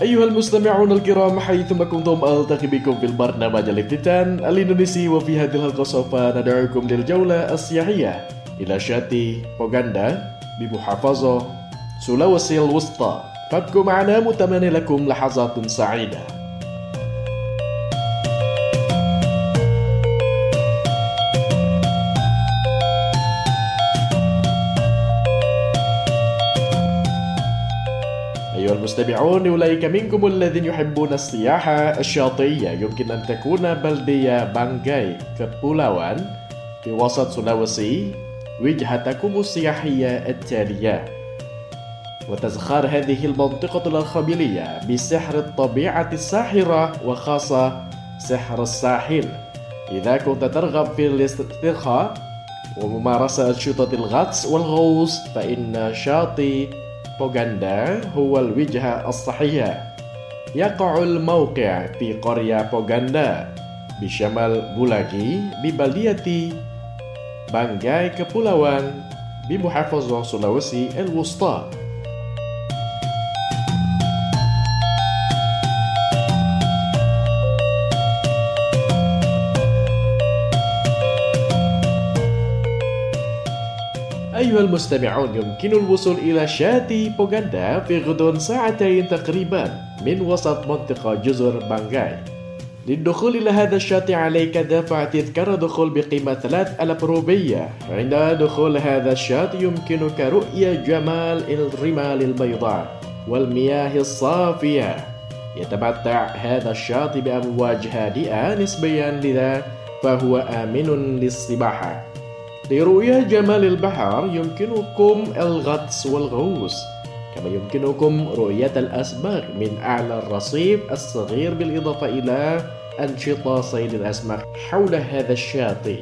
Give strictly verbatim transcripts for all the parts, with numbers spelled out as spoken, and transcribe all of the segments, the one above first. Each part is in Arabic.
أيها المستمعون الكرام حيثما كنتم ألتقي بكم في البرنامج الافتتان الإندونيسي، وفي هذه الحلقة سوف ندعوكم للجولة السياحية إلى شاطئ بوغاندا بمحافظة سولاويسي الوسطى. فابقوا معنا متمنى لكم لحظات سعيدة. أيها المستمعون، أولئك منكم الذين يحبون السياحة الشاطئية يمكن أن تكون بلدية بانجاي كبولاوان في وسط سولاويسي وجهتكم السياحية التالية. وتزخر هذه المنطقة الخبيلية بسحر الطبيعة الساحرة، وخاصة سحر الساحل. إذا كنت ترغب في الاسترخاء وممارسة أنشطة الغطس والغوص فإن شاطئ بوغاندا هو الوجهة الصحيحة. يقع الموقع في قرية بوغاندا بشمال بولاغي ببلدية بانجاي كبولاوان بمحافظة سولاويسي الوسطى. أيها المستمعون، يمكن الوصول إلى شاطئ بوغاندا في غضون ساعتين تقريبا من وسط منطقة جزر بانجاي. للدخول إلى هذا الشاطئ عليك دفع تذكرة دخول بقيمة ثلاثة آلاف روبية. عند دخول هذا الشاطئ يمكنك رؤية جمال الرمال البيضاء والمياه الصافية. يتمتع هذا الشاطئ بأمواج هادئة نسبيا، لذا فهو آمن للسباحة. لرؤية جمال البحر يمكنكم الغطس والغوص، كما يمكنكم رؤية الأسماك من أعلى الرصيف الصغير، بالإضافة إلى أنشطة صيد الأسماك حول هذا الشاطئ.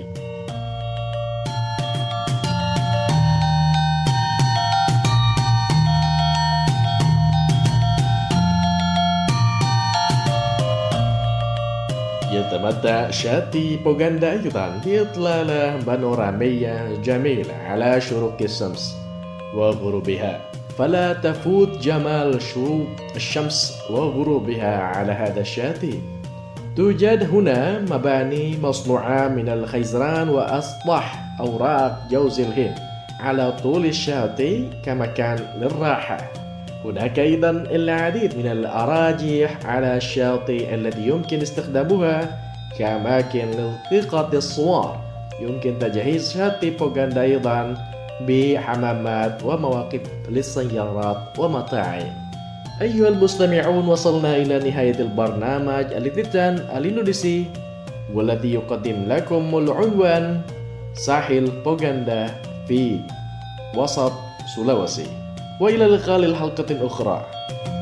يتمتع شاطئ بوغاندا أيضا بإطلالة بانورامية جميلة على شروق الشمس وغروبها، فلا تفوت جمال شروق الشمس وغروبها على هذا الشاطئ. توجد هنا مباني مصنوعة من الخيزران وأسطح أوراق جوز الهند على طول الشاطئ كمكان للراحة. هناك أيضا العديد من الأراجيح على الشاطئ التي يمكن استخدامها كأماكن لالتقاط الصور. يمكن تجهيز شاطئ بوغاندا أيضا بحمامات ومواقف للسيارات ومطاعم. أيها المستمعون، وصلنا إلى نهاية البرنامج الافتتان الإندونيسي، والذي يقدم لكم العنوان ساحل بوغاندا في وسط سولاويسي. وإلى اللقاء للحلقة أخرى.